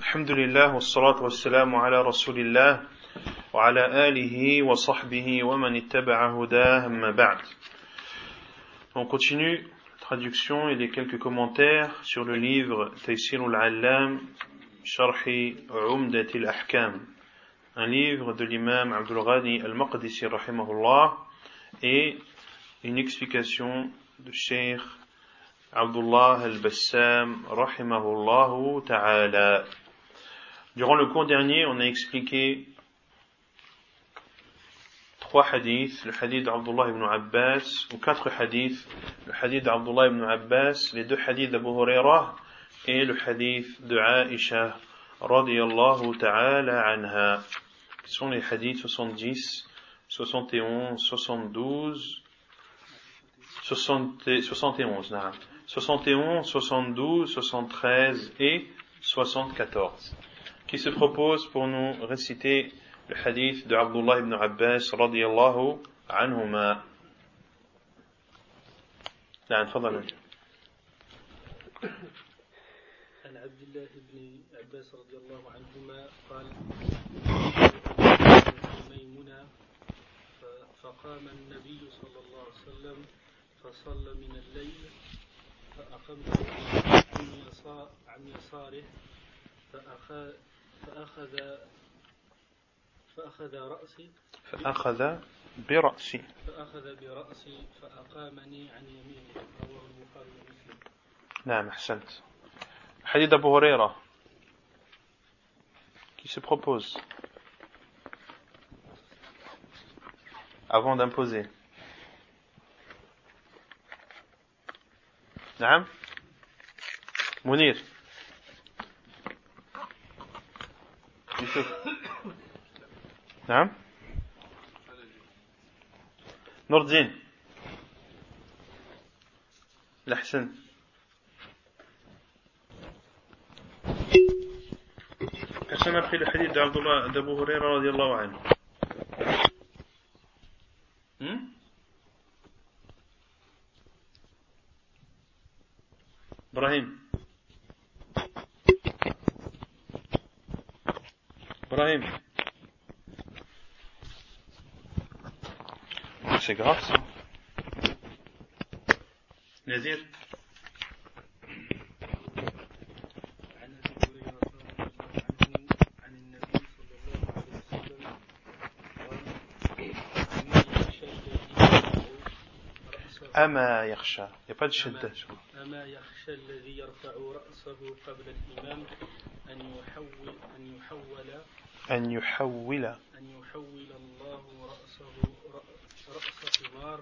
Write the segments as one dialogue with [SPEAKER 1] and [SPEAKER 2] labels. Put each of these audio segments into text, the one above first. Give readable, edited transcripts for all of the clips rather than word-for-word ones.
[SPEAKER 1] الحمد لله والصلاة والسلام على رسول الله وعلى آله وصحبه ومن اتبع هداه أما بعد. On continue, traduction et les quelques commentaires sur le livre Taysir al-Allam Sharhi Umdat al-Ahkam, un livre de l'imam Abdul Ghani al-Maqdisi rahimahullah et une explication de Cheikh Abdullah al-Bassam rahimahullah ta'ala. Durant le cours dernier, on a expliqué 3 hadiths, le hadith d'Abdullah ibn Abbas, ou 4 hadiths, le hadith d'Abdullah ibn Abbas, les 2 hadiths d'Abu Hurairah et le hadith de Aisha radiyallahu ta'ala anha, qui sont les hadiths 70, 71, 72, 71, 71, 72, 73 et 74. Qui se propose pour nous réciter le hadith de Abdullah ibn Abbas radiyallahu anhuma. نعم تفضل.
[SPEAKER 2] عن عبد الله بن عباس رضي الله عنهما قال ميمونة فقام النبي صلى الله عليه وسلم فصلى من الليل فأقمت عن يساره
[SPEAKER 1] فأخذ برأسي
[SPEAKER 2] فأقامني عن يمينه رواه البخاري ومسلم.
[SPEAKER 1] نعم أحسنت. حديث أبو هريرة qui se propose avant d'imposer. نعم منير يوسف نعم نور الدين الأحسن Personne n'a pris le hadith d'Abu Hurairah radiyallahu anhu. Ibrahim. C'est grave ça. Nazir. أما يخشى. Il n'y a pas de shidda.
[SPEAKER 2] أما يخشى الذي يرفع رأسه قبل الإمام أن يحول الله رأس حمار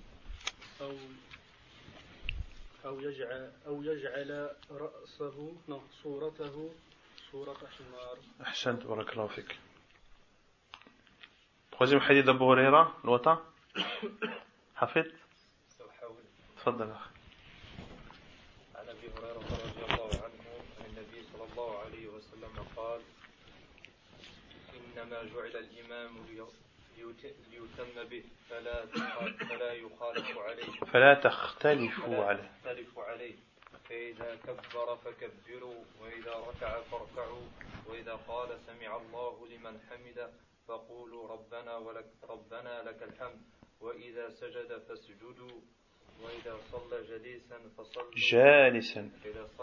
[SPEAKER 2] أو يجعل رأسه صورة حمار.
[SPEAKER 1] أحسنت بارك الله فيك. Troisième hadith d'Abu Hurairah, الوطا حفظ تفضل أخي.
[SPEAKER 3] عن أبي هريرة رضي الله عنه عن النبي صلى الله عليه وسلم قال إنما جعل الإمام ليتم به
[SPEAKER 1] فلا تختلفوا عليه
[SPEAKER 3] فإذا كبر فكبروا وإذا ركع فاركعوا وإذا قال سمع الله لمن حمده فقولوا ربنا لك الحمد وإذا سجد فاسجدوا وإذا صلى جالسا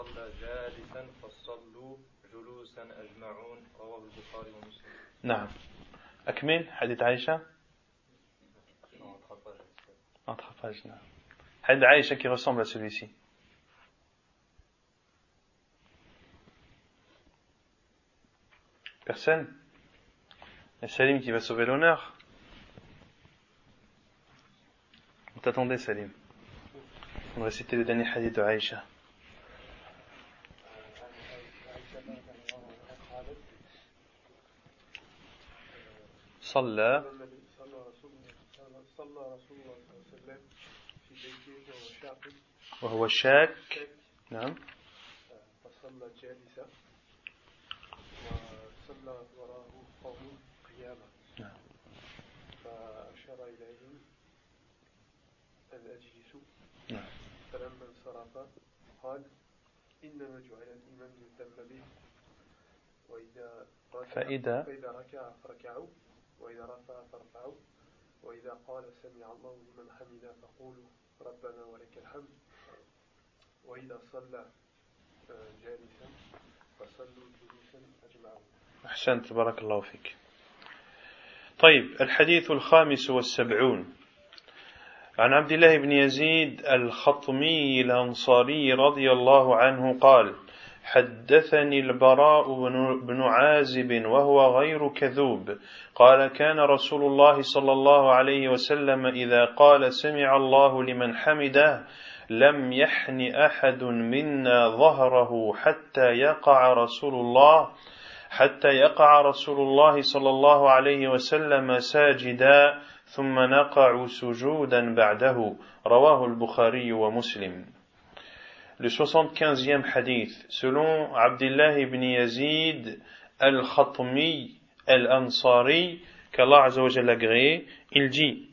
[SPEAKER 3] فصلوا جلوسا أجمعون رواه البخاري ومسلم.
[SPEAKER 1] نعم أكمل حديث عائشة. حديث عائشة qui ressemble à celui-ci. Personne? Et Salim qui va sauver l'honneur. On t'attendait Salim. On va citer le dernier hadith de Aïcha. صلى رسول الله صلى الله عليه وسلم في بيته وهو شاك. نعم.
[SPEAKER 2] فصلى جالسا وصلى وراءه قوم قياما.
[SPEAKER 1] نعم.
[SPEAKER 2] فأشار إليهم أن أجلسوا.
[SPEAKER 1] نعم.
[SPEAKER 2] فلما انصرف قال إنما جعل الإمام يهتم به
[SPEAKER 1] فإذا
[SPEAKER 2] ركع فركعوا وإذا رفع فارفعوا وإذا قال سمع الله لمن حمده فقولوا ربنا ولك الحمد وإذا صلى جالسا فصلوا جلوسا أجمعون.
[SPEAKER 1] أحسنت بارك الله فيك. طيب الحديث الخامس والسبعون عن عبد الله بن يزيد الخطمي الأنصاري رضي الله عنه قال: حدثني البراء بن عازب وهو غير كذوب قال: كان رسول الله صلى الله عليه وسلم إذا قال سمع الله لمن حمده لم يحن أحد منا ظهره حتى يقع رسول الله صلى الله عليه وسلم ساجدا ثم نقع سجودا بعده رواه البخاري ومسلم. Le 75e hadith, selon Abdullah ibn Yazid al-Khatmi al-Ansari, qu'Allah Azza wa Jalla agréé, il dit: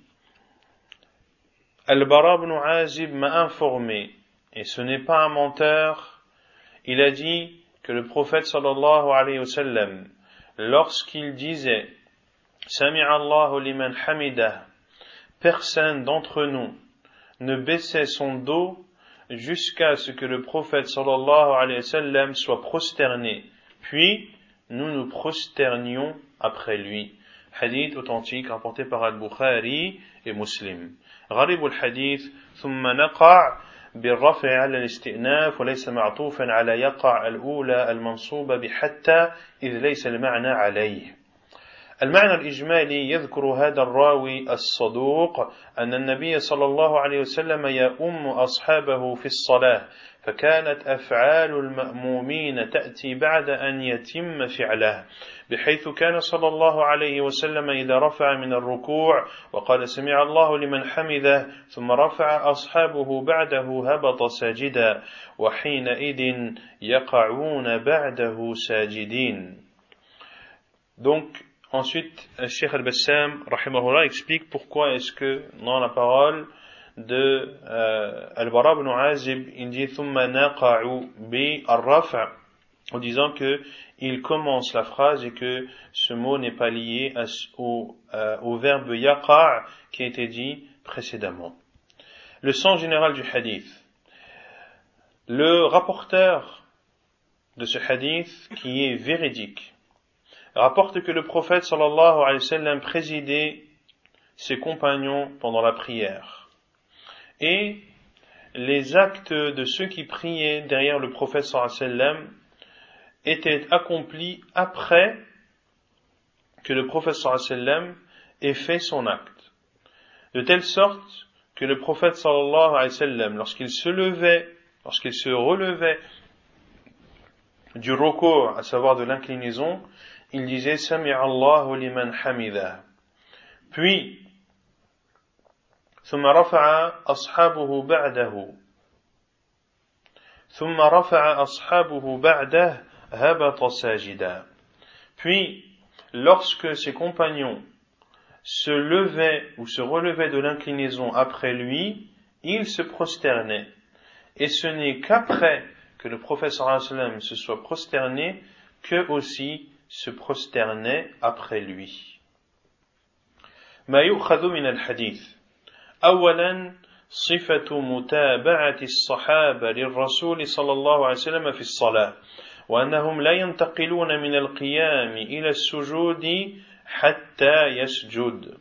[SPEAKER 1] Al-Bara ibn Azib m'a informé, et ce n'est pas un menteur, il a dit que le prophète sallallahu alayhi wa sallam, lorsqu'il disait Sami'a Allahu liman hamidah, personne d'entre nous ne baissait son dos jusqu'à ce que le prophète sallallahu alayhi wa sallam soit prosterné, puis nous nous prosternions après lui. Hadith authentique rapporté par Al-Bukhari et Muslim. غريب الحديث ثم نقع بالرفع على الاستئناف وليس معطوفا على يقع الأولى المنصوبة بحتى إذ ليس المعنى عليه. المعنى الإجمالي يذكر هذا الراوي الصدوق أن النبي صلى الله عليه وسلم يؤم أصحابه في الصلاة فكانت أفعال المأمومين تأتي بعد أن يتم فعله بحيث كان صلى الله عليه وسلم إذا رفع من الركوع وقال سمع الله لمن حمده ثم رفع أصحابه بعده هبط ساجدا وحينئذ يقعون بعده ساجدين. Donc ensuite, Cheikh Al-Bassam, rahimahullah, explique pourquoi est-ce que, dans la parole de Al-Bara ibn Azib, il dit thumma naqa'u bi ar-raf', en disant que il commence la phrase et que ce mot n'est pas lié au verbe yaqa' qui a été dit précédemment. Le sens général du hadith. Le rapporteur de ce hadith, qui est véridique, rapporte que le prophète sallallahu alayhi wa sallam présidait ses compagnons pendant la prière. Et les actes de ceux qui priaient derrière le prophète sallallahu alayhi wa sallam étaient accomplis après que le prophète sallallahu alayhi wa sallam ait fait son acte. De telle sorte que le prophète sallallahu alayhi wa sallam, lorsqu'il se relevait du ruku', à savoir de l'inclinaison, il disait Sami'a Allahu liman hamidah. Puis, ثم رفع أصحابه بعده هبط ساجدا. Puis, lorsque ses compagnons se levaient ou se relevaient de l'inclinaison après lui, il se prosternait. Et ce n'est qu'après que le prophète sallallahu alayhi wa sallam se soit prosterné que aussi se prosternait après lui. ما يؤخذ من الحديث. أولا صفة متابعة الصحابة للرسول صلى الله عليه وسلم في الصلاة وأنهم لا ينتقلون من القيام إلى السجود حتى يسجد.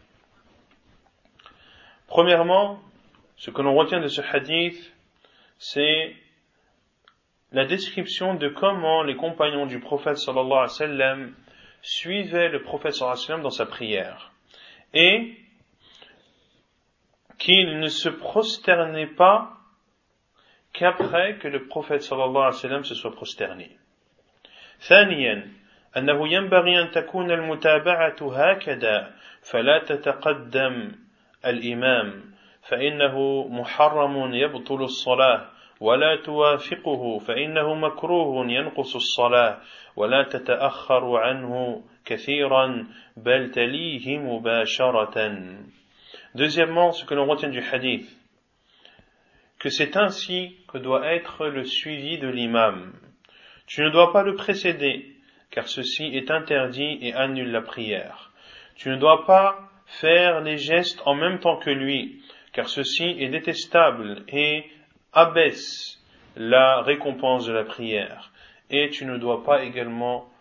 [SPEAKER 1] Premièrement, ce que l'on retient de ce hadith, c'est la description de comment les compagnons du prophète sallallahu alayhi wa sallam suivaient le prophète sallallahu alayhi wa sallam dans sa prière et qu'ils ne se prosternaient pas qu'après que le prophète sallallahu alayhi wa sallam se soit prosterné. ثانيا أنه ينبغي أن تكون المتابعة هكذا فلا تتقدم الإمام فإنه محرم يبطل الصلاة ولا توافقه فإنه مكروه ينقص الصلاة ولا تتأخر عنه كثيرا بل تليه مباشرة. Deuxièmement, ce que l'on retient du hadith, que c'est ainsi que doit être le suivi de l'imam. Tu ne dois pas le précéder, car ceci est interdit et annule la prière. Tu ne dois pas faire les gestes en même temps que lui, car ceci est détestable et abaisse la récompense de la prière. Et tu ne dois pas également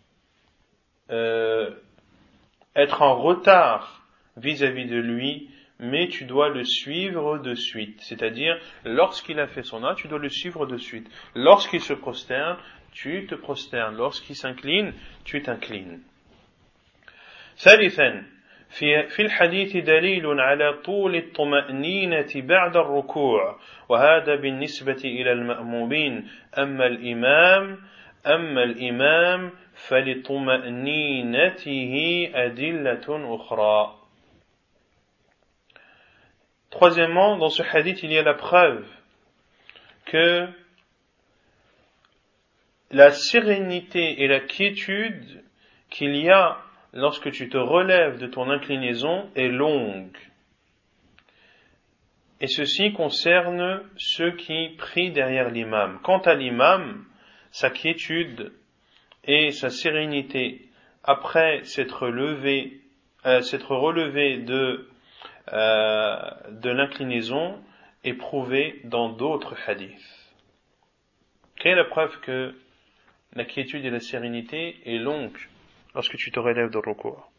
[SPEAKER 1] être en retard vis-à-vis de lui, mais tu dois le suivre de suite. C'est-à-dire, lorsqu'il a fait son acte, tu dois le suivre de suite. Lorsqu'il se prosterne, tu te prosternes. Lorsqu'il s'incline, tu t'inclines. ثالثا في الحديث دليل على طول الطمأنينة بعد الركوع وهذا بالنسبة إلى المأمومين أما الإمام فلطمأنينته أدلة أخرى. Troisièmement, dans ce hadith, il y a la preuve que la sérénité et la quiétude qu'il y a lorsque tu te relèves de ton inclinaison est longue. Et ceci concerne ceux qui prient derrière l'imam. Quant à l'imam, sa quiétude et sa sérénité après s'être relevé de l'inclinaison est prouvée dans d'autres hadiths. Quelle est la preuve que la quiétude et la sérénité est longue lorsque tu te relèves de recours?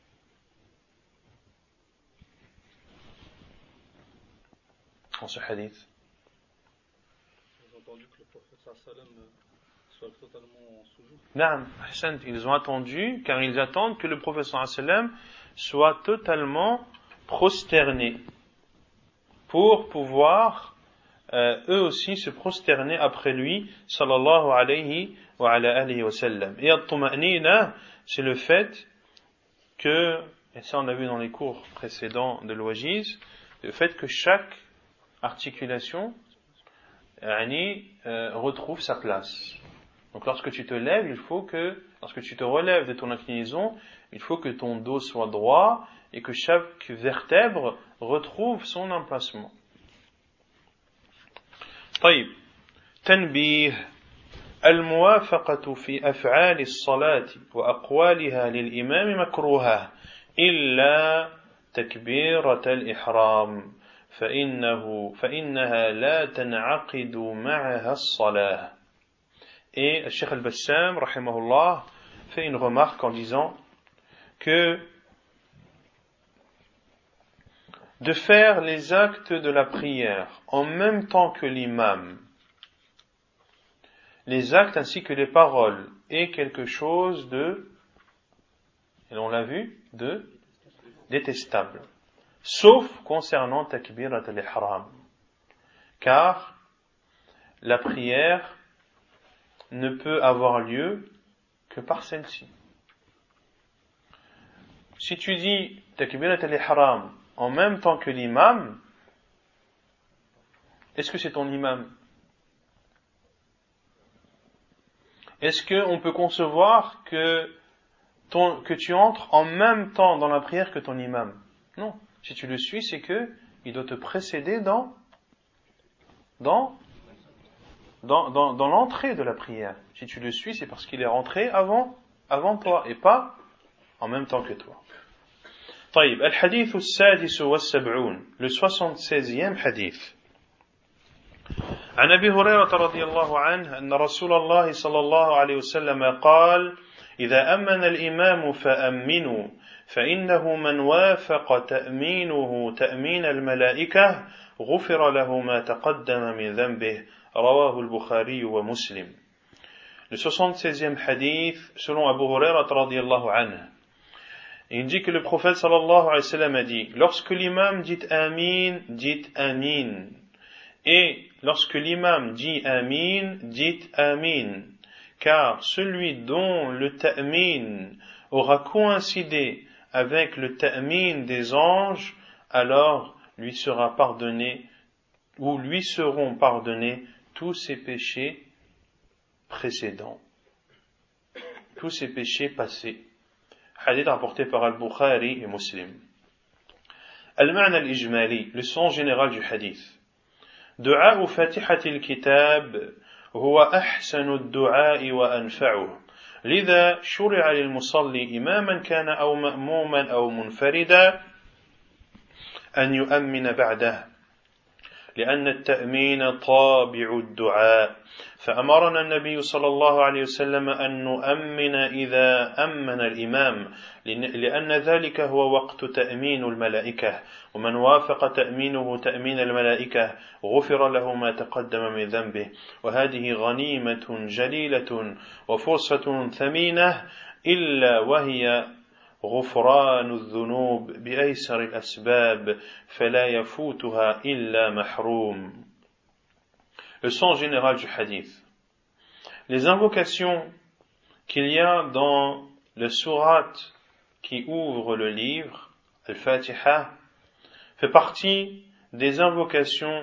[SPEAKER 1] Dans ce hadith.
[SPEAKER 4] Ils ont entendu que le prophète soit totalement en soujoud.
[SPEAKER 1] Naam, Hassan, ils ont attendu, car ils attendent que le prophète soit totalement prosterné pour pouvoir eux aussi se prosterner après lui, sallallahu alayhi wa ala alihi wa sallam. Et at-tuma'nina, c'est le fait que, et ça on l'a vu dans les cours précédents de l'Ouajiz, le fait que chaque articulation retrouve sa place. Donc lorsque tu te lèves, lorsque tu te relèves de ton inclinaison, il faut que ton dos soit droit et que chaque vertèbre retrouve son emplacement. طيب تنبيه الموافقة في أفعال الصلاة وأقوالها للإمام مكروهة إلا تكبيرة الإحرام فإنها لا تنعقد معها الصلاة. Et le Cheikh al-Bassam, rahimahullah, fait une remarque en disant que de faire les actes de la prière en même temps que l'imam, les actes ainsi que les paroles, est quelque chose de, et on l'a vu, de détestable. Sauf concernant takbirat al-ihram. Car la prière ne peut avoir lieu que par celle-ci. Si tu dis takbirat al-ihram en même temps que l'imam, est-ce que c'est ton imam? Est-ce qu'on peut concevoir que tu entres en même temps dans la prière que ton imam? Non. Si tu le suis, c'est que il doit te précéder dans l'entrée de la prière. Si tu le suis, c'est parce qu'il est rentré avant toi et pas en même temps que toi. طيب الحديث السادس والسبعون le 76e حديث عن أبي هريرة رضي الله عنه أن رسول الله صلى الله عليه وسلم قال إذا أمن الإمام فأمنوا فإنه من وافق تأمينه تأمين الملائكة غفر له ما تقدم من ذنبه رواه البخاري ومسلم. Le 76e hadith selon Abu Hurairah radiyallahu anhu. Il dit que le prophète sallallahu alayhi wa sallam a dit, lorsque l'imam dit amin, dites amin. Et lorsque l'imam dit amin, dites amin. Car celui dont le ta'min aura coïncidé avec le ta'min des anges, alors lui sera pardonné, ou lui seront pardonnés tous ses péchés précédents, tous ses péchés passés. Hadith rapporté par Al-Bukhari et Muslim. Al-Ma'na al-Ijmali, le sens général du hadith. دعاء فاتحة الكتاب هو أحسن الدعاء وأنفعه لذا شرع للمصلي إماما كان أو مأموما أو منفردا أن يؤمن بعده لأن التأمين طابع الدعاء فأمرنا النبي صلى الله عليه وسلم أن نؤمن إذا أمن الإمام لأن ذلك هو وقت تأمين الملائكة ومن وافق تأمينه تأمين الملائكة غفر له ما تقدم من ذنبه وهذه غنيمة جليلة وفرصة ثمينة إلا وهي غفران الذنوب بأيسر الأسباب فلا يفوتها إلا محروم. Le sens général du hadith. Les invocations qu'il y a dans le surat qui ouvre le livre, Al-Fatiha, fait partie des invocations,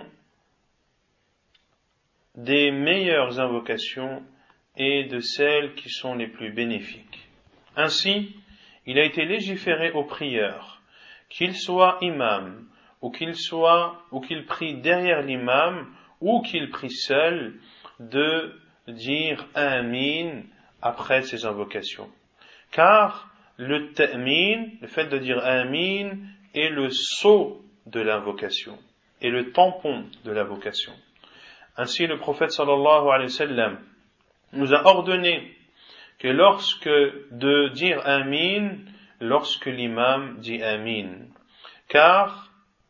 [SPEAKER 1] des meilleures invocations et de celles qui sont les plus bénéfiques. Ainsi, il a été légiféré aux prieurs, qu'il soit imam, ou qu'il prie derrière l'imam, ou qu'il prie seul, de dire Amin après ces invocations. Car le ta'min, le fait de dire Amin, est le sceau de l'invocation, et le tampon de l'invocation. Ainsi, le prophète sallallahu alayhi wa sallam nous a ordonné que de dire Amin lorsque l'imam dit Amin. Car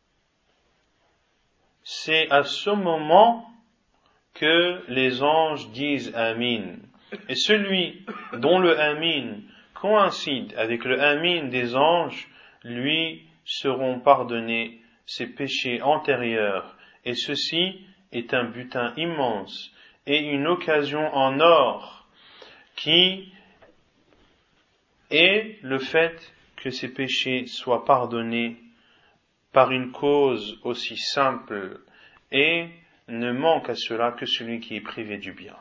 [SPEAKER 1] c'est à ce moment que les anges disent Amin. Et celui dont le Amin coïncide avec le Amin des anges, lui seront pardonnés ses péchés antérieurs. Et ceci est un butin immense et une occasion en or qui est le fait que ces péchés soient pardonnés par une cause aussi simple et ne manque à cela que celui qui est privé du bien.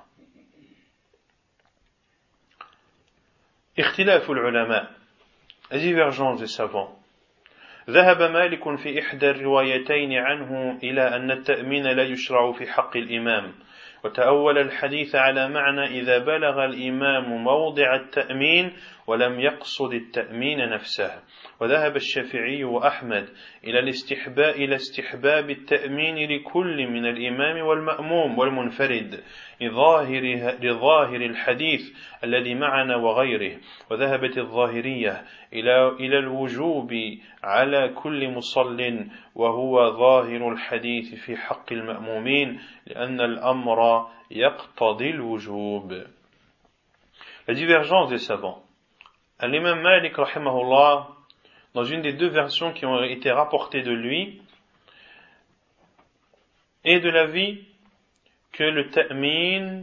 [SPEAKER 1] اختلاف العلماء, la divergence des savants. ذهب مالك في إحدى الروايتين عنه إلى أن التأمين لا يشرع في حق الإمام وتأول الحديث على معنى إذا بلغ الإمام موضع التأمين ولم يقصد التأمين نفسه وذهب الشافعي وأحمد إلى استحباب التأمين لكل من الإمام والمأموم والمنفرد لظاهر الحديث الذي معنا وغيره وذهبت الظاهرية إلى الوجوب على كل مصل وهو ظاهر الحديث في حق المأمومين لأن الأمر يقتضي الوجوب. La divergence des savants. L'imam Malik, rahimahullah, dans une des deux versions qui ont été rapportées de lui, est de l'avis que le ta'min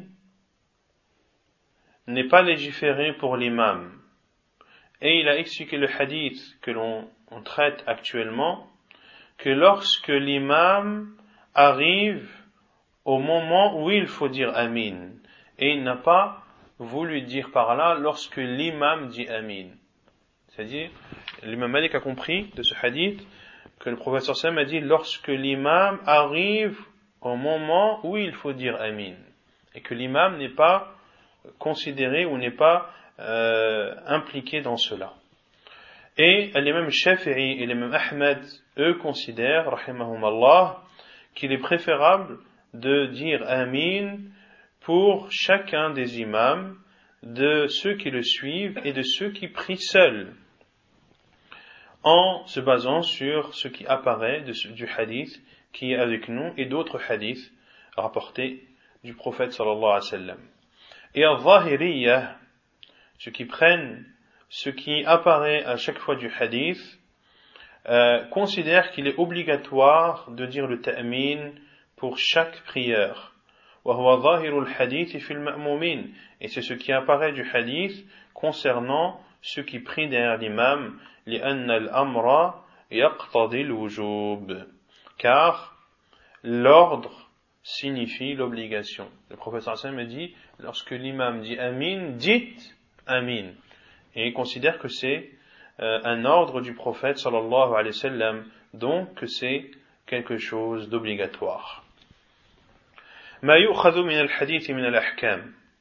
[SPEAKER 1] n'est pas légiféré pour l'imam. Et il a expliqué le hadith que l'on traite actuellement, que lorsque l'imam arrive au moment où il faut dire Amin, et il n'a pas voulu dire par là lorsque l'imam dit Amin. C'est-à-dire, l'imam Malik a compris de ce hadith que le prophète sallam a dit lorsque l'imam arrive au moment où il faut dire Amin, et que l'imam n'est pas considéré ou n'est pas impliqué dans cela. Et l'imam Shafi'i et l'imam Ahmed, eux, considèrent, rahimahumallah, qu'il est préférable de dire Amin pour chacun des imams, de ceux qui le suivent et de ceux qui prient seuls, en se basant sur ce qui apparaît du hadith qui est avec nous et d'autres hadiths rapportés du prophète sallallahu alayhi wa sallam. Et al-Zahiriyya, ceux qui prennent ce qui apparaît à chaque fois du hadith, considèrent qu'il est obligatoire de dire le ta'min pour chaque prière. وهو ظاهر الحديث في المأمومين, et c'est ce qui apparaît du hadith concernant ceux qui prient derrière l'imam, لأن الأمر يقتضي الوجوب, car l'ordre signifie l'obligation. Le prophète sallallahu alayhi wa sallam dit, lorsque l'imam dit Amin, dites Amin, et il considère que c'est un ordre du prophète sallallahu alayhi wa sallam, donc que c'est quelque chose d'obligatoire. ما يؤخذ من الحديث من الأحكام.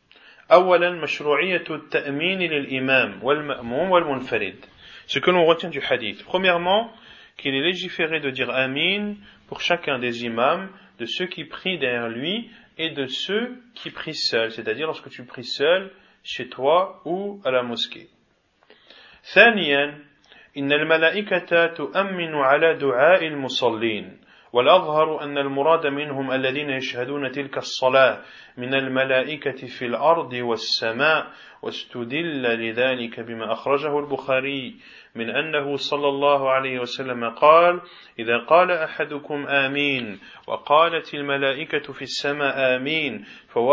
[SPEAKER 1] أولا مشروعية التأمين للإمام والمأموم والمنفرد. Ce que l'on retient du hadith. Premièrement, qu'il est légiféré de dire Amin pour chacun des imams, de ceux qui prient derrière lui et de ceux qui prient seuls, c'est-à-dire lorsque tu pries seul chez toi ou à la mosquée. ثانيا إن الملائكة تؤمن على دعاء المصلين والأظهر أن المراد منهم الذين يشهدون تلك الصلاة من الملائكة في الأرض والسماء واستدل لذلك بما أخرجه البخاري من أنه صلى الله عليه وسلم قال إذا قال أحدكم آمين وقالت الملائكة في السماء آمين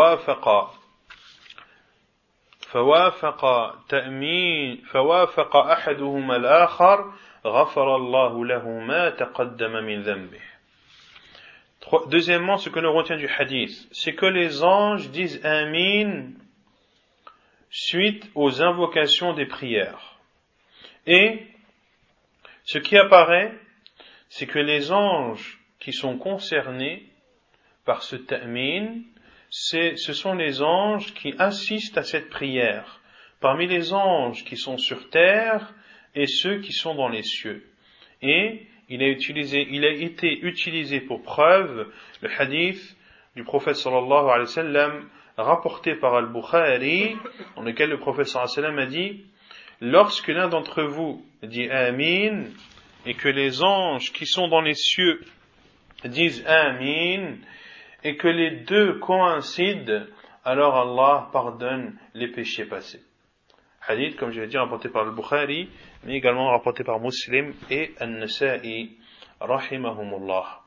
[SPEAKER 1] فوافق أحدهما الآخر غفر الله له ما تقدم من ذنبه. Deuxièmement, ce que l'on retient du hadith, c'est que les anges disent Amin suite aux invocations des prières. Et ce qui apparaît, c'est que les anges qui sont concernés par ce ta'min, ce sont les anges qui assistent à cette prière, parmi les anges qui sont sur terre et ceux qui sont dans les cieux. Et il a été utilisé pour preuve le hadith du prophète sallallahu alayhi wa sallam rapporté par Al-Bukhari, dans lequel le prophète sallallahu alayhi wa sallam a dit: lorsque l'un d'entre vous dit Amin et que les anges qui sont dans les cieux disent Amin et que les deux coïncident, alors Allah pardonne les péchés passés. Hadith, comme je l'ai dit, rapporté par Al-Bukhari, mais également rapporté par Muslim et An-Nasa'i, rahimahumullah.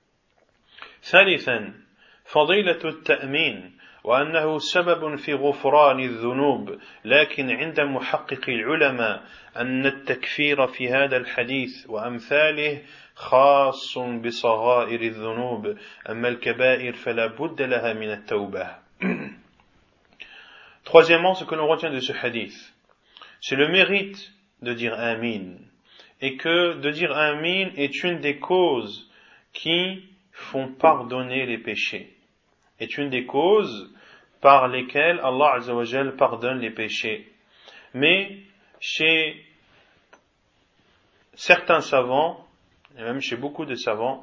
[SPEAKER 1] ثالثا فضيلة التأمين وأنه سبب في غفران الذنوب لكن عند محقق العلماء أن التكفير في هذا الحديث وأمثاله خاص بصغائر الذنوب أما الكبائر فلا بد لها من التوبة. Troisièmement, ce que l'on retient de ce hadith, c'est le mérite de dire Amin, et que de dire Amin est une des causes qui font pardonner les péchés, est une des causes par lesquelles Allah Azza wa Jal pardonne les péchés. Mais chez certains savants, et même chez beaucoup de savants,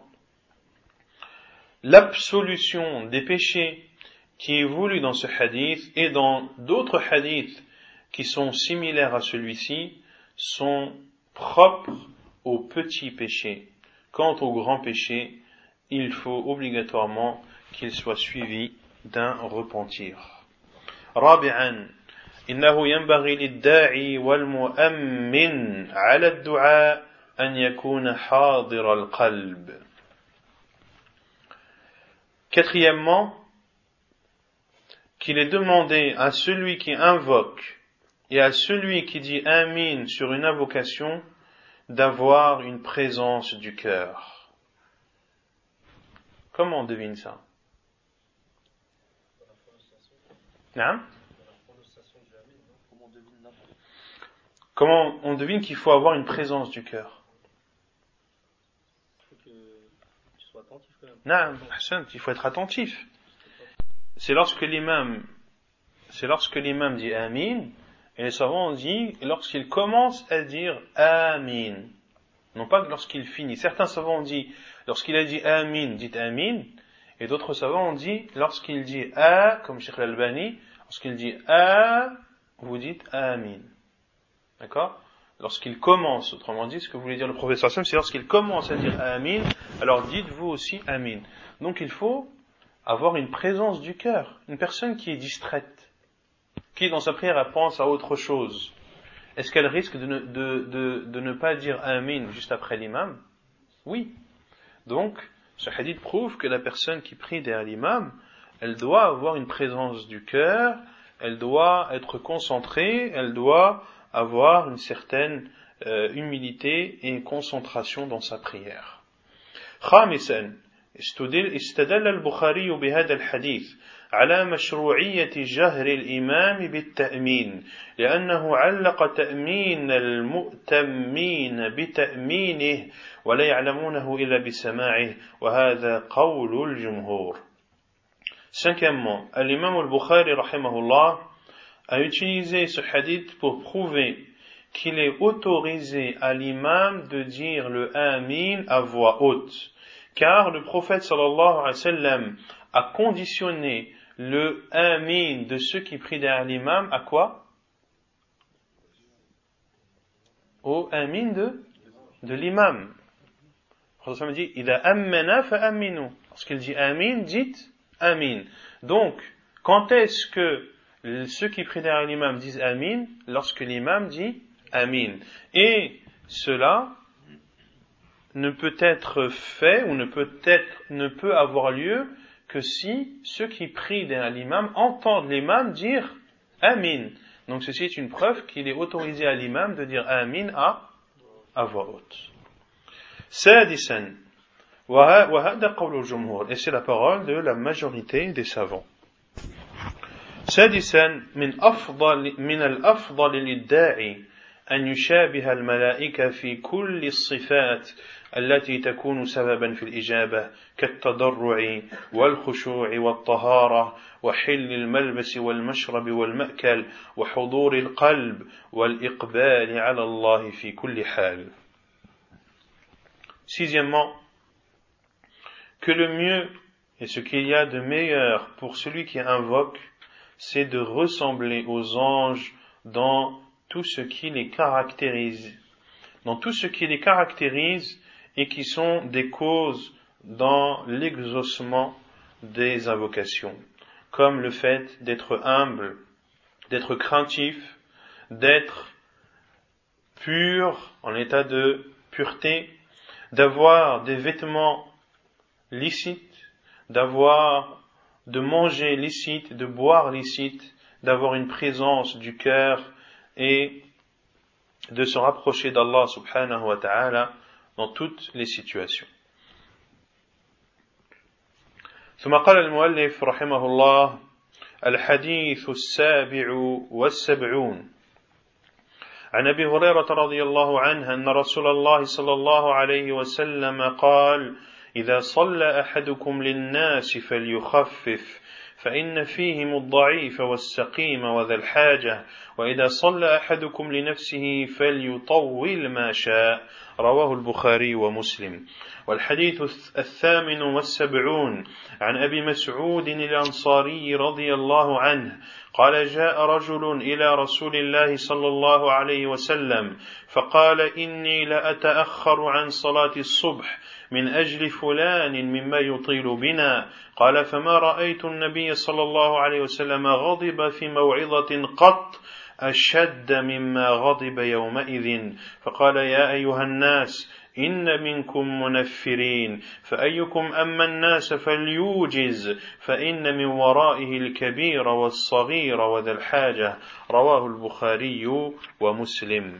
[SPEAKER 1] l'absolution des péchés qui est voulu dans ce hadith et dans d'autres hadiths qui sont similaires à celui-ci sont propres aux petits péchés. Quant aux grands péchés, il faut obligatoirement qu'ils soient suivis d'un repentir. رابعا إنه ينبغي للداعي والمؤمن على الدعاء أن يكون حاضر القلب. Quatrièmement, qu'il est demandé à celui qui invoque et à celui qui dit Amin sur une invocation d'avoir une présence du cœur. Comment on devine ça? Non? Comment on devine qu'il faut avoir une présence du cœur?
[SPEAKER 4] Il faut que tu sois attentif quand même.
[SPEAKER 1] Non, il faut être attentif. C'est lorsque l'imam dit Amin, et les savants ont dit lorsqu'il commence à dire Amin, non pas lorsqu'il finit. Certains savants ont dit lorsqu'il a dit Amin, dites Amin, et d'autres savants ont dit lorsqu'il dit A, comme Cheikh Al-Albani, lorsqu'il dit A, vous dites Amin. D'accord? Lorsqu'il commence, autrement dit, ce que voulait dire le professeur Sam, c'est lorsqu'il commence à dire Amin, alors dites-vous aussi Amin. Donc il faut avoir une présence du cœur. Une personne qui est distraite, qui dans sa prière elle pense à autre chose, est-ce qu'elle risque de ne pas dire Amin juste après l'imam? Oui. Donc, ce hadith prouve que la personne qui prie derrière l'imam, elle doit avoir une présence du cœur, elle doit être concentrée, elle doit avoir une certaine humilité et une concentration dans sa prière. خامسا استدل البخاري بهذا الحديث على مشروعية جهر الإمام بالتأمين لأنه علق تأمين المؤتمين بتأمينه ولا يعلمونه إلا بسماعه وهذا قول الجمهور. Cinquièmement, l'imam al-Bukhari rahimahullah a utilisé ce hadith pour prouver qu'il est autorisé à l'imam de dire le amin à voix haute. Car le prophète sallallahu alayhi wa sallam a conditionné le amin de ceux qui prient derrière l'imam à quoi? Au amin de l'imam. Le prophète dit idha ammana fa aminu. Lorsqu'il dit amin, dites amin. Donc, quand est-ce que ceux qui prient derrière l'imam disent amin? Lorsque l'imam dit amin. Et cela ne peut être fait ou ne peut avoir lieu que si ceux qui prient derrière l'imam entendent l'imam dire amin. Donc ceci est une preuve qu'il est autorisé à l'imam de dire amin à voix haute. سادسا وهذا قول الجمهور, et c'est la parole de la majorité des savants. سادسا من الأفضل للداعي أن يشابه الملائكة في كل الصفات التي تكون سببا في الإجابة كالتضرع والخشوع والطهارة وحل الملبس والمشرب والمأكل وحضور القلب والإقبال على الله في كل حال. Sixièmement, que le mieux et ce qu'il y a de meilleur pour celui qui invoque, c'est de ressembler aux anges dans tout ce qui les caractérise, et qui sont des causes dans l'exaucement des invocations, comme le fait d'être humble, d'être craintif, d'être pur, en état de pureté, d'avoir des vêtements licites, de manger licite, de boire licite, d'avoir une présence du cœur et de se rapprocher d'Allah subhanahu wa ta'ala dans toutes les situations. ثم قال المؤلف رحمه الله الحديث 77 عن أبي هريرة رضي الله عنه أن رسول الله صلى الله عليه وسلم قال إذا صلى أحدكم للناس فليخفف فإن فيهم الضعيف والسقيم وذا الحاجة وإذا صلى أحدكم لنفسه فليطول ما شاء رواه البخاري ومسلم. والحديث 78 عن أبي مسعود الأنصاري رضي الله عنه قال جاء رجل إلى رسول الله صلى الله عليه وسلم فقال إني لأتأخر عن صلاة الصبح من أجل فلان مما يطيل بنا قال فما رأيت النبي صلى الله عليه وسلم غضب في موعظة قط أشد مما غضب يومئذ فقال يا أيها الناس إن منكم منفرين فأيكم أما الناس فليوجز فإن من ورائه الكبير والصغير وذا الحاجة رواه البخاري ومسلم.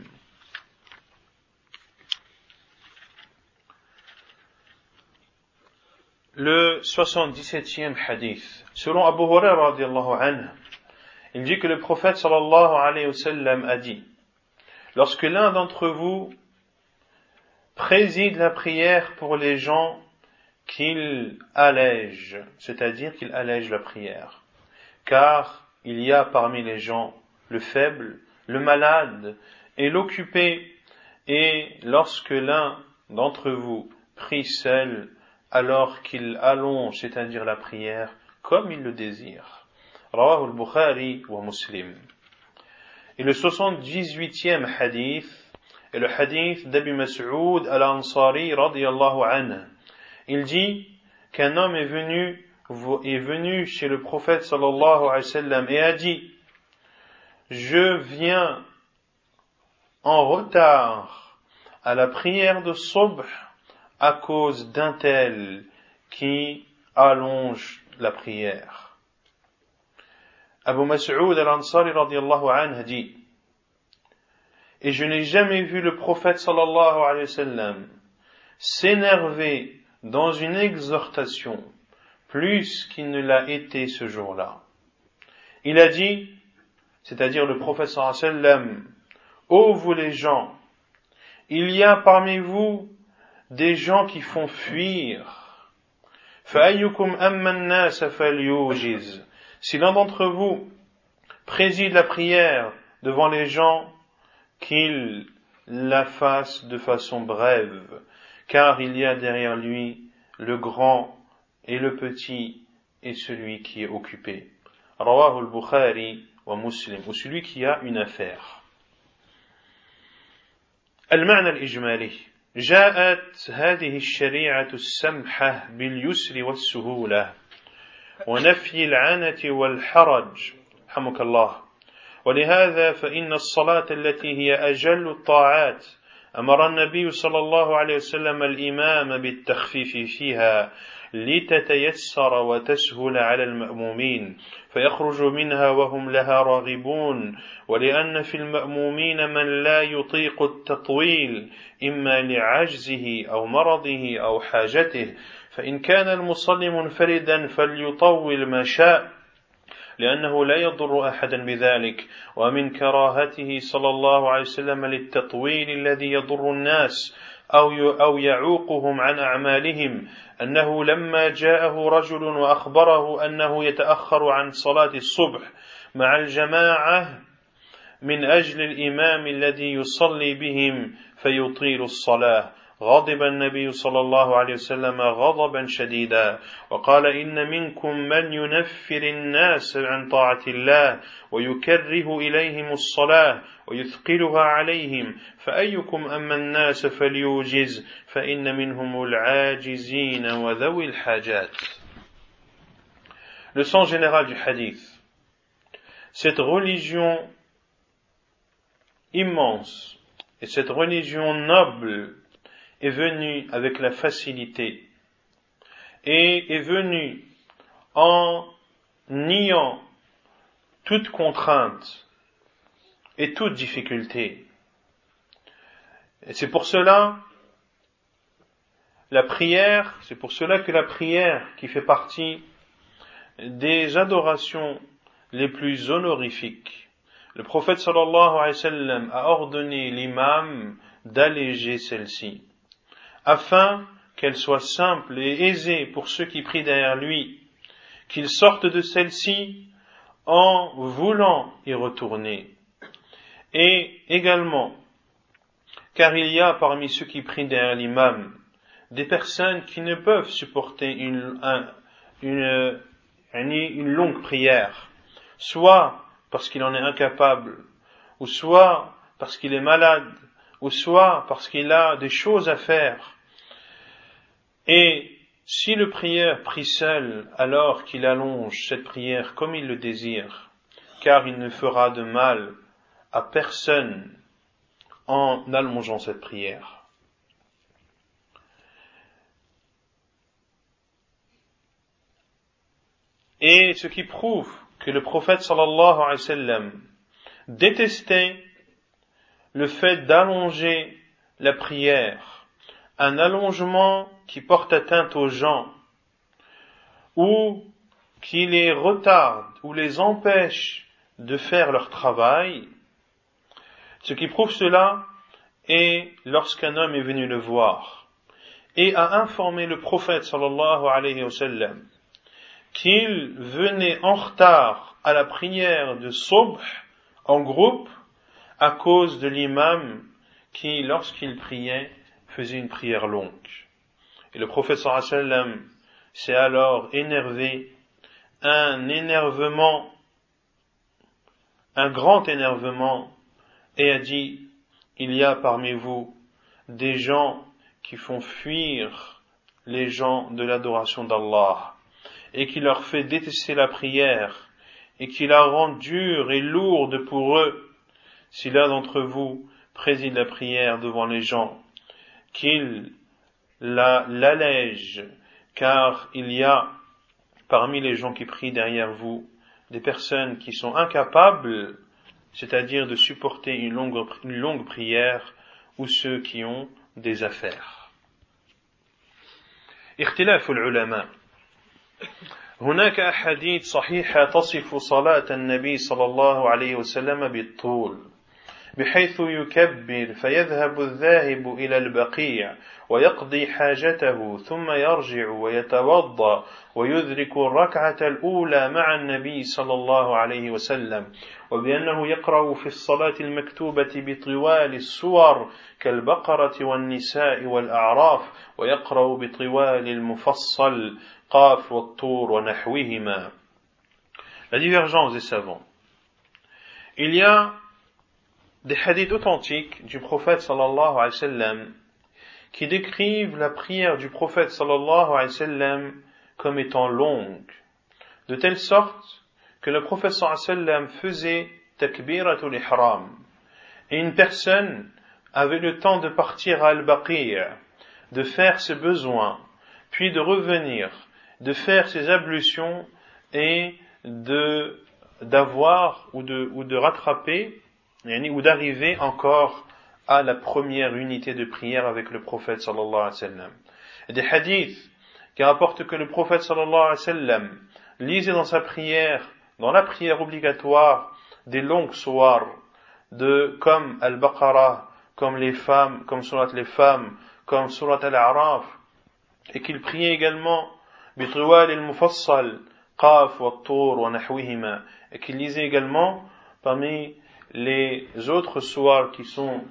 [SPEAKER 1] Le 77e hadith. Selon Abu Hurairah radiallahu anhu, il dit que le prophète sallallahu alayhi wa sallam a dit: lorsque l'un d'entre vous préside la prière pour les gens, qu'il allège, c'est-à-dire qu'il allège la prière. Car il y a parmi les gens le faible, le malade et l'occupé, et lorsque l'un d'entre vous prie seul, alors qu'il allonge, c'est-à-dire la prière, comme il le désire. Rawahu al-Bukhari wa Muslim. Et le 78e hadith est le hadith d'Abi Mas'ud al-Ansari radiyallahu anhu. Il dit qu'un homme est venu chez le prophète sallallahu alayhi wa sallam et a dit: je viens en retard à la prière de Subh à cause d'un tel qui allonge la prière. Abu Mas'ud al-Ansari radiyallahu anhu dit: et je n'ai jamais vu le prophète sallallahu alayhi wa sallam s'énerver dans une exhortation plus qu'il ne l'a été ce jour-là. Il a dit, c'est-à-dire le prophète sallallahu alayhi wa sallam: ô vous les gens, il y a parmi vous des gens qui font fuir. فَأَيُّكُمْ أَمَّا النَّاسَ فَلْيُوجِزْ. Si l'un d'entre vous préside la prière devant les gens, qu'il la fasse de façon brève, car il y a derrière lui le grand et le petit et celui qui est occupé. Rawahu al-Bukhari wa Muslim, ou celui qui a une affaire. المعنى الإجمالي: جاءت هذه الشريعة السمحة باليسر والسهولة ونفي العنة والحرج رحمك الله، ولهذا فإن الصلاة التي هي أجل الطاعات أمر النبي صلى الله عليه وسلم الإمام بالتخفيف فيها لتتيسر وتسهل على المأمومين فيخرج منها وهم لها راغبون، ولأن في المأمومين من لا يطيق التطويل إما لعجزه أو مرضه أو حاجته، فإن كان المصلي منفردا فليطول ما شاء لأنه لا يضر أحدا بذلك. ومن كراهته صلى الله عليه وسلم للتطويل الذي يضر الناس أو يعوقهم عن أعمالهم أنه لما جاءه رجل وأخبره أنه يتأخر عن صلاة الصبح مع الجماعة من أجل الإمام الذي يصلي بهم فيطيل الصلاة، غضب النبي صلى الله عليه وسلم غضبا شديدا وقال: إن منكم من ينفر الناس عن طاعة الله ويكره إليهم الصلاة ويثقلها عليهم، فأيكم أما الناس فليوجز فإن منهم العاجزين وذوي الحاجات. Le sens général du hadith: cette religion immense et cette religion noble est venue avec la facilité et est venue en niant toute contrainte et toute difficulté. Et c'est pour cela que la prière qui fait partie des adorations les plus honorifiques, le prophète sallallahu alayhi wa sallam a ordonné l'imam d'alléger celle-ci, afin qu'elle soit simple et aisée pour ceux qui prient derrière lui, qu'ils sortent de celle-ci en voulant y retourner. Et également, car il y a parmi ceux qui prient derrière l'imam des personnes qui ne peuvent supporter une longue prière, soit parce qu'il en est incapable, ou soit parce qu'il est malade, ou soit parce qu'il a des choses à faire. Et si le prieur prie seul, alors qu'il allonge cette prière comme il le désire, car il ne fera de mal à personne en allongeant cette prière. Et ce qui prouve que le prophète sallallahu alayhi wa sallam détestait le fait d'allonger la prière, un allongement qui porte atteinte aux gens, ou qui les retarde, ou les empêche de faire leur travail. Ce qui prouve cela est lorsqu'un homme est venu le voir et a informé le prophète sallallahu alayhi wa sallam qu'il venait en retard à la prière de Subh en groupe à cause de l'imam qui, lorsqu'il priait, faisait une prière longue. Et le prophète sallallahu alayhi wa sallam s'est alors énervé, un grand énervement, et a dit: il y a parmi vous des gens qui font fuir les gens de l'adoration d'Allah, et qui leur fait détester la prière, et qui la rend dure et lourde pour eux. Si l'un d'entre vous préside la prière devant les gens, qu'il l'allège, car il y a parmi les gens qui prient derrière vous des personnes qui sont incapables, c'est-à-dire de supporter une longue prière, ou ceux qui ont des affaires. اختلاف العلماء. هناك أحاديث صحيحة تصف صلاة النبي صلى الله عليه وسلم بالطول، بحيث يكبر فيذهب الذاهب إلى البقيع ويقضي حاجته ثم يرجع ويتوضأ ويدرك الركعة الأولى مع النبي صلى الله عليه وسلم وبأنه يقرأ في الصلاة المكتوبة بطوال السور كالبقرة والنساء والأعراف ويقرأ بطوال المفصل قاف والطور ونحوهما. La divergence des savants. Il y a des hadiths authentiques du prophète sallallahu alayhi wa sallam qui décrivent la prière du prophète sallallahu alayhi wa sallam comme étant longue, de telle sorte que le prophète sallallahu alayhi wa sallam faisait takbiratul ihram et une personne avait le temps de partir à al-Baqi', de faire ses besoins, puis de revenir, de faire ses ablutions et d'avoir ou de rattraper ou d'arriver encore à la première unité de prière avec le prophète sallallahu alayhi wa sallam. Et des hadiths qui rapportent que le prophète sallallahu alayhi wa sallam lisait dans sa prière, dans la prière obligatoire, des longues sourates comme Al-Baqarah, comme les femmes, comme surat les femmes, comme surat Al-A'raf, et qu'il priait également Bitwal al-Mufassal, Qaf wa Tur wa Nahwihima, et qu'il lisait également parmi les autres sourates qui font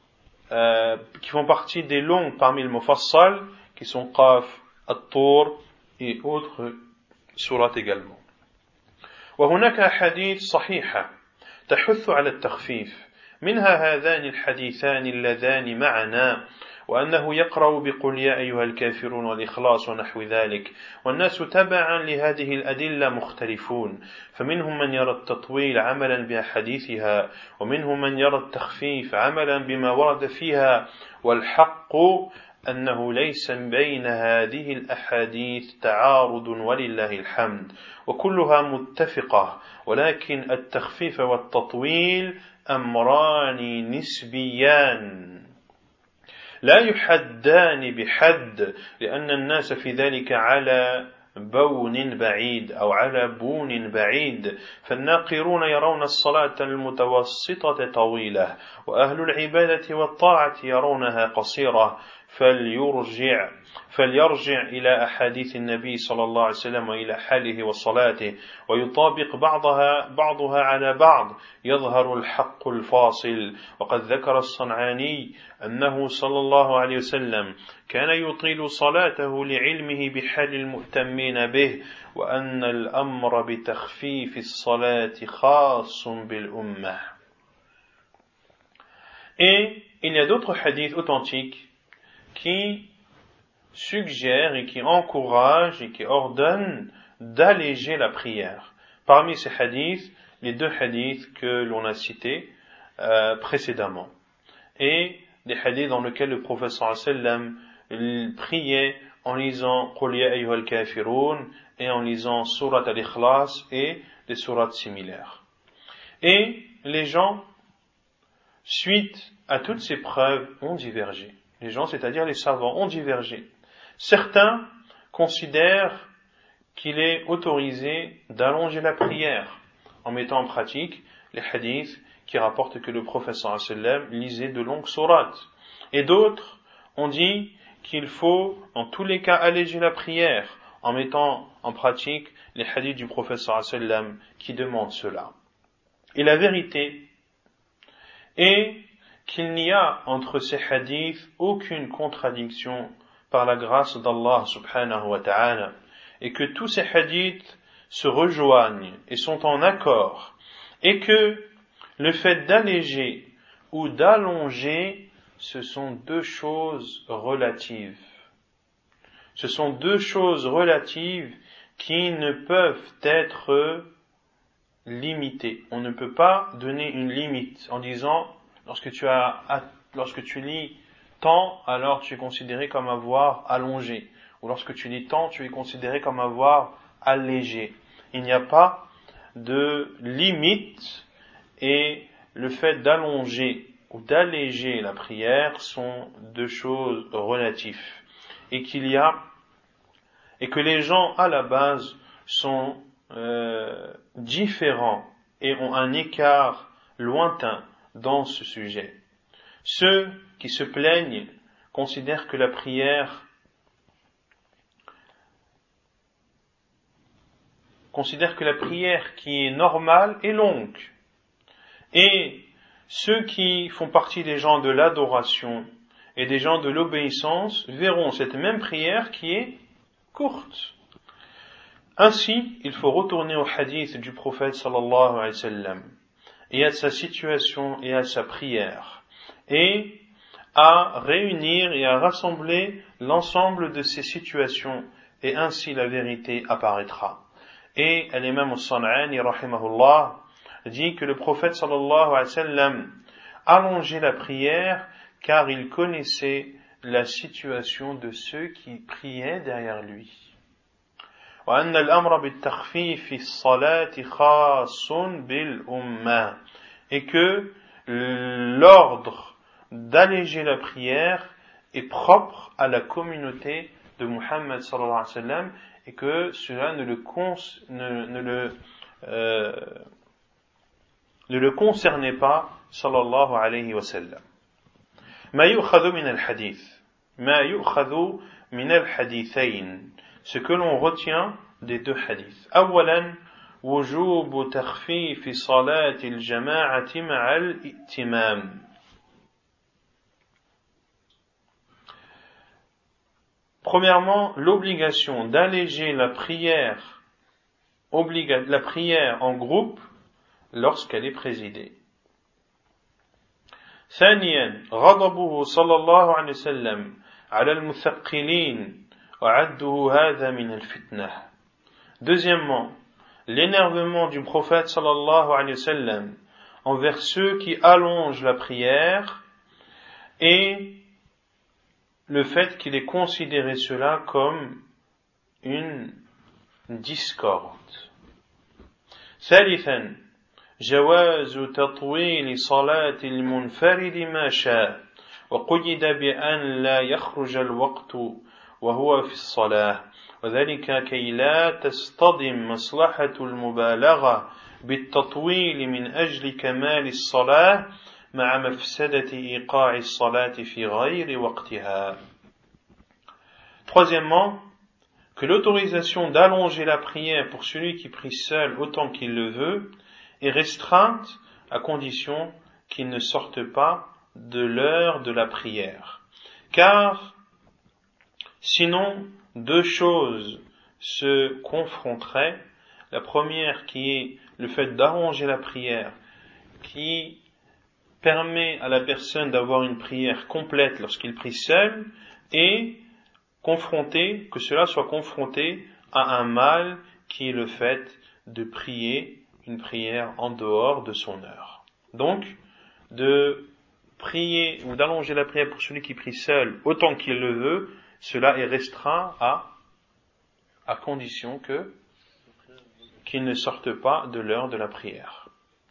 [SPEAKER 1] partie des longues parmi le Mufassal, qui sont Qaf, At-Tur et autres sourates également. وهناك أحاديث صحيحة تحث على التخفيف منها هذان الحديثان اللذان معنا وأنه يقرأ بقل يا أيها الكافرون والإخلاص ونحو ذلك والناس تبعا لهذه الأدلة مختلفون فمنهم من يرى التطويل عملا بأحاديثها ومنهم من يرى التخفيف عملا بما ورد فيها والحق أنه ليس بين هذه الأحاديث تعارض ولله الحمد وكلها متفقة ولكن التخفيف والتطويل أمران نسبيان لا يحدان بحد لأن الناس في ذلك على بون بعيد أو على بون بعيد فالناقرون يرون الصلاة المتوسطة طويلة وأهل العبادة والطاعة يرونها قصيرة فليرجع إلى أحاديث النبي صلى الله عليه وسلم وإلى حاله وصلاته ويطابق بعضها على بعض يظهر الحق الفاصل وقد ذكر الصنعاني أنه صلى الله عليه وسلم كان يطيل صلاته لعلمه بحال المؤتمين به وأن الأمر بتخفيف الصلاة خاص بالأمة. Et il y a d'autres hadiths authentiques qui suggèrent et qui encouragent et qui ordonnent d'alléger la prière. Parmi ces hadiths, les deux hadiths que l'on a cités précédemment. Et des hadiths dans lesquels le prophète sallallahu alayhi wa sallam priait en lisant Qul ya ayyuhal kafirun et en lisant Surat al-Ikhlas et des sourates similaires. Et les gens, suite à toutes ces preuves, ont divergé. Les gens, c'est-à-dire les savants, ont divergé. Certains considèrent qu'il est autorisé d'allonger la prière en mettant en pratique les hadiths qui rapportent que le prophète sallallahu alayhi wa sallam lisait de longues sourates. Et d'autres ont dit qu'il faut en tous les cas alléger la prière en mettant en pratique les hadiths du prophète sallallahu alayhi wa sallam qui demandent cela. Et la vérité est qu'il n'y a entre ces hadiths aucune contradiction par la grâce d'Allah subhanahu wa ta'ala et que tous ces hadiths se rejoignent et sont en accord et que le fait d'alléger ou d'allonger ce sont deux choses relatives. Ce sont deux choses relatives qui ne peuvent être limitées. On ne peut pas donner une limite en disant lorsque tu lis tant, alors tu es considéré comme avoir allongé. Ou lorsque tu lis tant, tu es considéré comme avoir allégé. Il n'y a pas de limite et le fait d'allonger ou d'alléger la prière sont deux choses relatives. Et que les gens à la base sont différents et ont un écart lointain dans ce sujet. Ceux qui se plaignent considèrent que la prière qui est normale est longue. Et ceux qui font partie des gens de l'adoration et des gens de l'obéissance verront cette même prière qui est courte. Ainsi, il faut retourner au hadith du prophète sallallahu alayhi wa sallam et à sa situation et à sa prière et à réunir et à rassembler l'ensemble de ces situations et ainsi la vérité apparaîtra. Et l'imam al-San'ani rahimahullah dit que le prophète sallallahu alayhi wa sallam allongeait la prière car il connaissait la situation de ceux qui priaient derrière lui. وأن الأمر بالتخفيف في الصلاة خاص بالأمة et que l'ordre d'alléger la prière est propre à la communauté de Muhammad sallallahu alayhi wa sallam et que cela ne le concernait pas sallallahu alayhi wa sallam. ما يؤخذ من الحديثين ce que l'on retient des deux hadiths. أولا وجوب تخفيف صلاة الجماعة مع الائتمام. Premièrement, l'obligation d'alléger la prière en groupe lorsqu'elle est présidée. ثانيا غضبه صلى الله عليه وسلم على المثقلين وعده هذا من الفتنة. Deuxièmement, l'énervement du prophète sallallahu alayhi wa sallam envers ceux qui allongent la prière et le fait qu'il ait considéré cela comme une discorde. ثالثا جواز تطويل صلاة المنفرد ما شاء وقيد بأن لا يخرج الوقت وهو في الصلاة وذلك كي لا تصطدم مصلحة المبالغة بالتطويل من أجل كمال الصلاة مع مفسدة إيقاع الصلاة في غير وقتها. Troisièmement, que l'autorisation d'allonger la prière pour celui qui prie seul autant qu'il le veut est restreinte à condition qu'il ne sorte pas de l'heure de la prière. Car sinon, deux choses se confronteraient. La première qui est le fait d'arranger la prière, qui permet à la personne d'avoir une prière complète lorsqu'il prie seul, et que cela soit confronté à un mal qui est le fait de prier une prière en dehors de son heure. Donc, de prier ou d'allonger la prière pour celui qui prie seul autant qu'il le veut, cela est restreint à condition qu'il ne sorte pas de l'heure de la prière.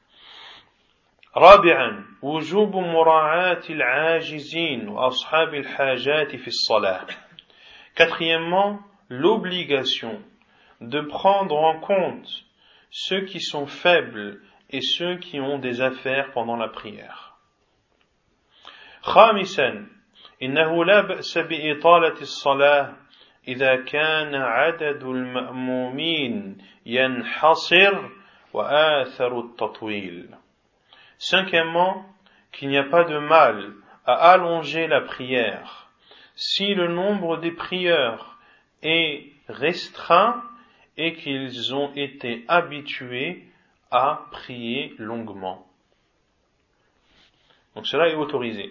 [SPEAKER 1] رابعا وجوب مراعاة العاجزين وأصحاب الحاجات في الصلاة. Quatrièmement, l'obligation de prendre en compte ceux qui sont faibles et ceux qui ont des affaires pendant la prière. خامسا إنه لا بأس بإطالة الصلاة إذا كان عدد المأمومين ينحصر وآثر التطويل. Cinquièmement, qu'il n'y a pas de mal à allonger la prière si le nombre des prieurs est restreint et qu'ils ont été habitués à prier longuement. Donc cela est autorisé.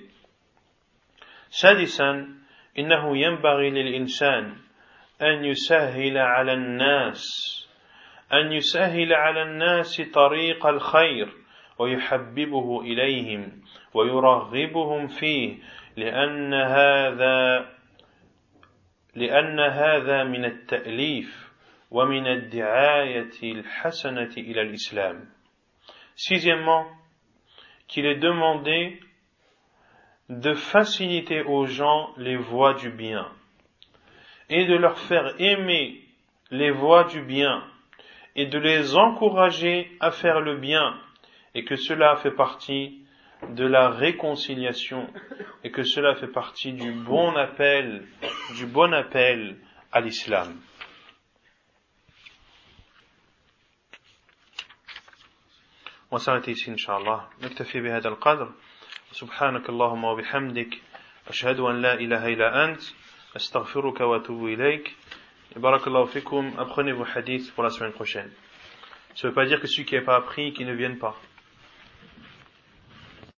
[SPEAKER 1] سادسا إنه ينبغي للإنسان أن يسهل على الناس طريق الخير ويحببه إليهم ويرغبهم فيه لأن هذا من التأليف ومن الدعاية الحسنة إلى الإسلام. Sixièmement, qu'il est demandé de faciliter aux gens les voies du bien et de leur faire aimer les voies du bien et de les encourager à faire le bien et que cela fait partie de la réconciliation et que cela fait partie du bon appel à l'islam. On va s'arrêter ici, Inch'Allah. نكتفي بهذا القدر. سبحانك اللهم وبحمدك أشهد أن لا إله إلا أنت أستغفرك وأتوب إليك. بارك الله فيكم. Apprenez vos hadiths pour la semaine prochaine. Ça ne veut pas dire que celui qui n'a pas appris, qu'il ne vienne pas.